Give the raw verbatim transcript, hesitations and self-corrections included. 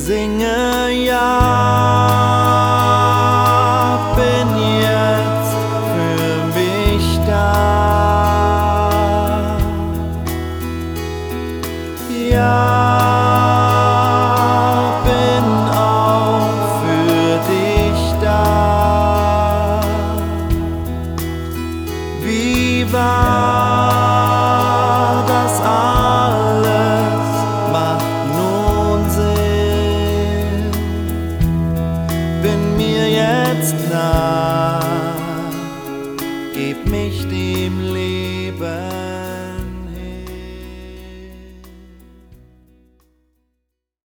singe ja, bin jetzt für mich da. Ja, bin auch für dich da. Wie war das alles, macht nun Sinn, bin mir jetzt nah, gib mich dem Leben.